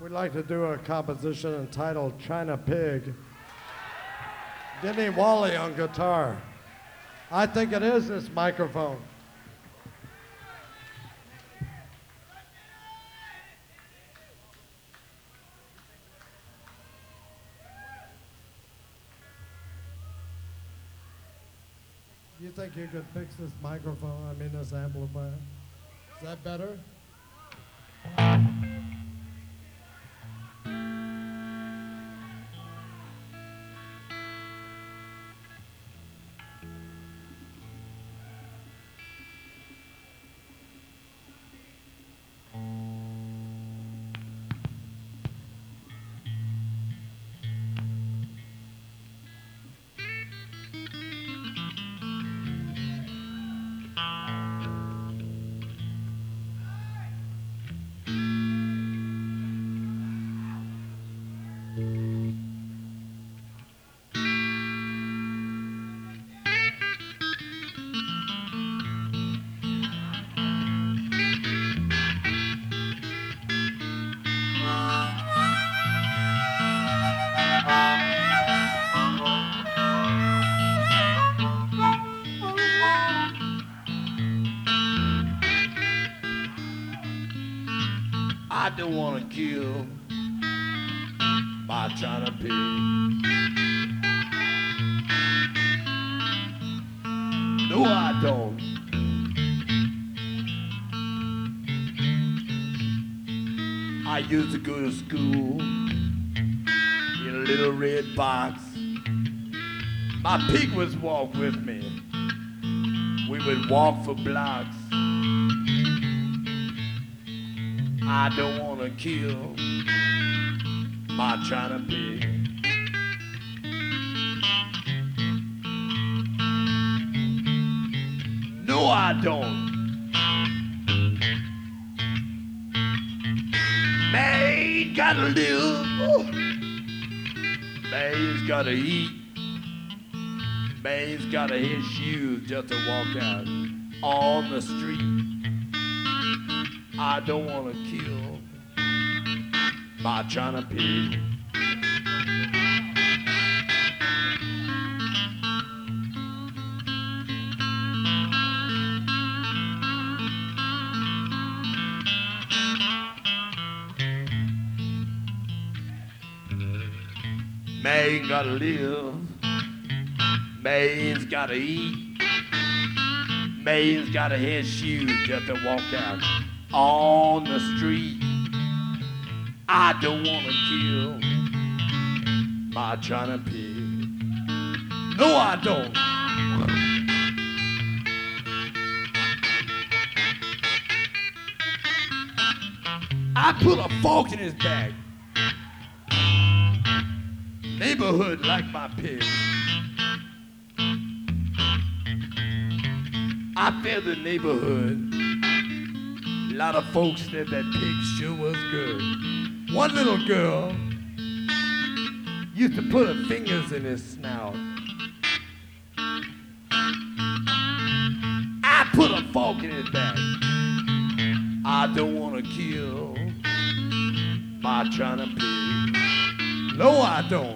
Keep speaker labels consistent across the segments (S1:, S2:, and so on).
S1: We'd like to do a composition entitled China Pig. Denny Wally on guitar. I think it is this microphone. Do you think you could fix this microphone? I mean, this amplifier? Is that better?
S2: I don't want to kill my China pig. No, I don't. I used to go to school in a little red box. My pig was walk with me. We would walk for blocks. I don't want to kill my China pig. No, I don't. Man gotta live. Man's gotta eat. Man's gotta his shoes just to walk out on the street. I don't want to kill my China pig. Man gotta live. Man's gotta eat. Man's gotta his shoes just to walk out on the street. I don't want to kill my China pig. No, I don't. I put a fork in his back. Neighborhood like my pig. I fed the neighborhood. A lot of folks said that pig sure was good. One little girl used to put her fingers in his snout. I put a fork in his back. I don't want to kill my China pig. No, I don't.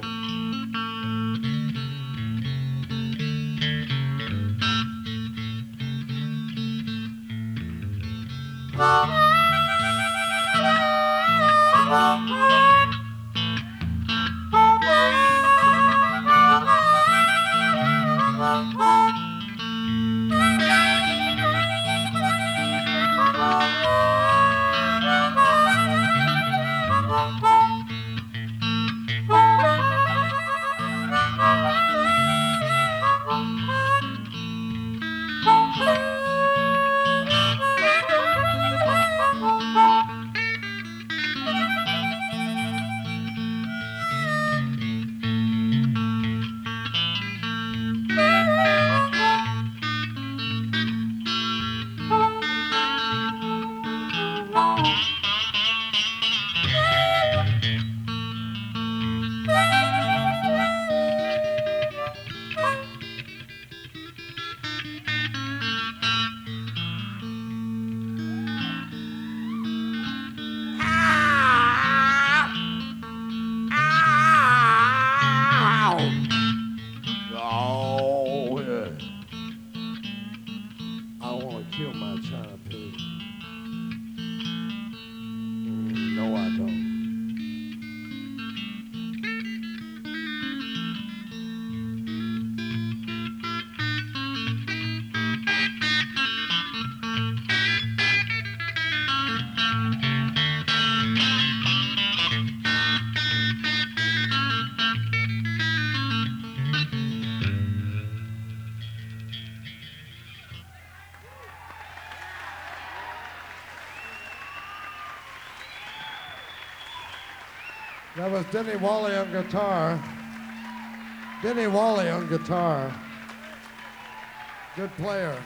S1: That was Denny Wally on guitar. Denny Wally on guitar. Good player.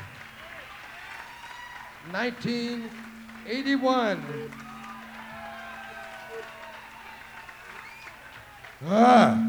S1: 1981. Ah.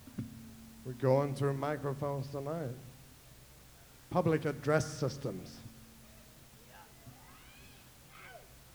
S1: We're going through microphones tonight. Public address systems.